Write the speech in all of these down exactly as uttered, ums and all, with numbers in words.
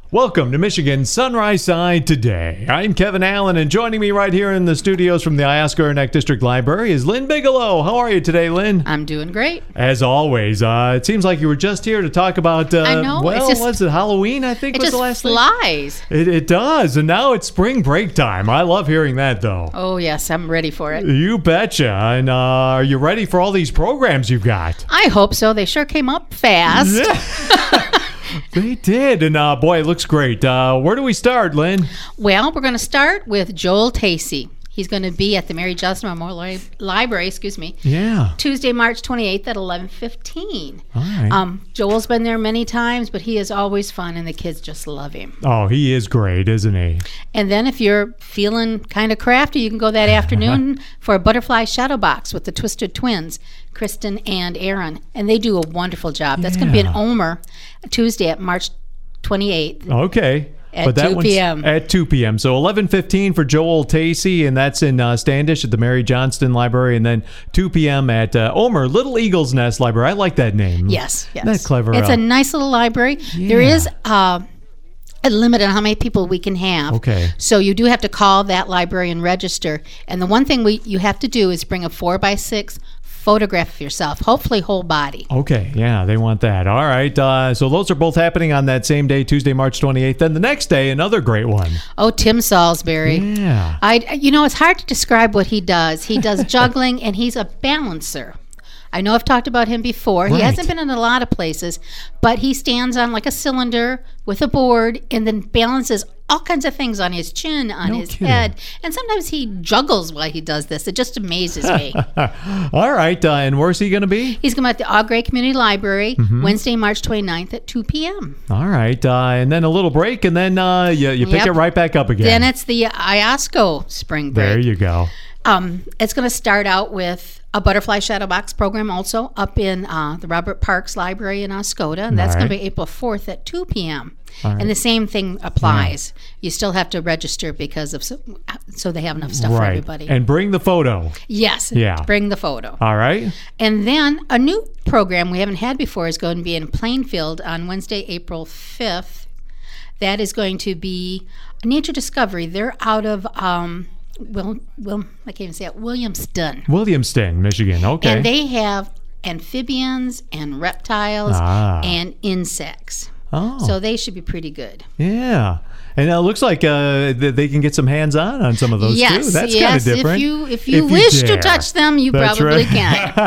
Welcome to Michigan Sunrise Side Today. I'm Kevin Allen, and joining me right here in the studios from the Iosco-Erneck District Library is Lynn Bigelow. How are you today, Lynn? I'm doing great. As always. Uh, it seems like you were just here to talk about, uh, I know, well, just, was it Halloween, I think it was just the last flies. thing? It, it does, and now it's spring break time. I love hearing that, though. Oh, yes, I'm ready for it. You betcha. And uh, are you ready for all these programs you've got? I hope so. They sure came up fast. Yeah. They did, and uh, boy, it looks great. Uh, where do we start, Lynn? Well, we're going to start with Joel Tacey. He's going to be at the Mary Johnson Memorial Li- Library, excuse me, Yeah. Tuesday, March twenty-eighth at eleven fifteen. All right. Um, Joel's been there many times, but he is always fun, and the kids just love him. Oh, he is great, isn't he? And then if you're feeling kind of crafty, you can go that afternoon for a butterfly shadow box with the Twisted Twins, Kristen and Aaron. And they do a wonderful job. That's going to be in Yeah. Omer, Tuesday at March twenty-eighth. Okay. At two one's p.m. At two p.m. So eleven fifteen for Joel Tacey, and that's in uh, Standish at the Mary Johnston Library, and then two p.m. at uh, Omer, Little Eagle's Nest Library. I like that name. Yes, yes. That's clever. It's uh, a nice little library. There Yeah. is uh, a limit on how many people we can have. Okay. So you do have to call that library and register. And the one thing we you have to do is bring a four by six photograph of yourself, hopefully whole body. Okay, yeah, they want that. All right, uh, so those are both happening on that same day, Tuesday, March twenty-eighth. Then the next day, another great one. Oh, Tim Salisbury. Yeah. I, you know, it's hard to describe what he does. He does juggling, and he's a balancer. I know I've talked about him before. Right. He hasn't been in a lot of places, but he stands on like a cylinder with a board and then balances all kinds of things on his chin, on No his kidding. head. And sometimes he juggles while he does this. It just amazes me. All right, uh, and where's he going to be? He's going to be at the Au Gres Community Library Mm-hmm. Wednesday, March twenty-ninth at two p.m. All right, uh, and then a little break, and then uh, you, you pick Yep. it right back up again. Then it's the Iosco spring break. There you go. Um, it's going to start out with a butterfly shadow box program also up in uh, the Robert Parks Library in Oscoda, and that's All going right. to be April fourth at two p.m. All right. And the same thing applies. You still have to register because of so, so they have enough stuff for Right, everybody. and bring the photo. yes, Yeah. bring the photo. All right. And then a new program we haven't had before is going to be in Plainfield on Wednesday, April fifth. That is going to be Nature Discovery. They're out of um, Will, Will, I can't even say it, Williamston. Williamston, Michigan. Okay. And they have amphibians and reptiles Ah. and insects. oh, So they should be pretty good. yeah. And it looks like uh, th- they can get some hands-on on some of those yes, too. That's yes. kind of different. If you if you wish to dare. touch them, you That's probably right.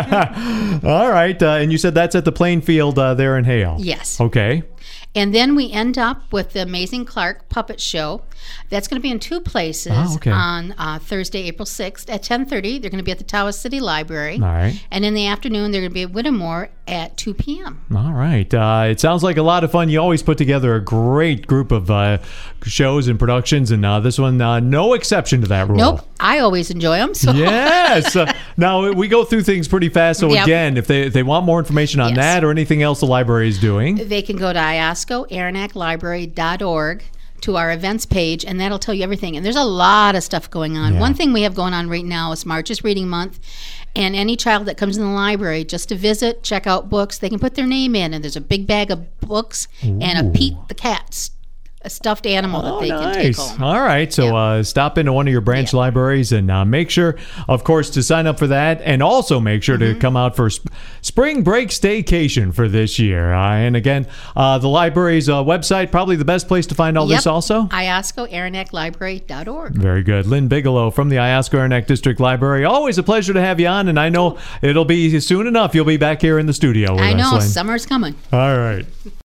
can. All right, uh, and you said that's at the Plainfield uh, there in Hale. Yes. Okay. And then we end up with the Amazing Clark Puppet Show. That's going to be in two places Oh, okay. on uh, Thursday, April sixth at ten thirty. They're going to be at the Tawas City Library. All right. And in the afternoon, they're going to be at Whittemore at two p.m. All right. Uh, it sounds like a lot of fun. You always put together a great group of uh, shows and productions, and uh, this one, uh, no exception to that rule. Nope. I always enjoy them. So. Yes. Uh, now we go through things pretty fast. So Yep. again, if they if they want more information on Yes. that or anything else the library is doing, They can go to iosco erinac library dot org to our events page, and that'll tell you everything. And there's a lot of stuff going on. Yeah. One thing we have going on right now is March is Reading Month, and any child that comes in the library just to visit, check out books, they can put their name in, and there's a big bag of books and a Pete the cat, a stuffed animal that oh, they can nice. take home. All right. So Yeah. uh, stop into one of your branch Yeah. libraries and uh, make sure, of course, to sign up for that, and also make sure Mm-hmm. to come out for sp- spring break staycation for this year. Uh, and again, uh, the library's uh, website, probably the best place to find all this Yep. also. iosco erinac library dot org. Very good. Lynn Bigelow from the Iosco-Erneck District Library. Always a pleasure to have you on, and I know it'll be soon enough you'll be back here in the studio with I us, know, Lynn. summer's coming. All right.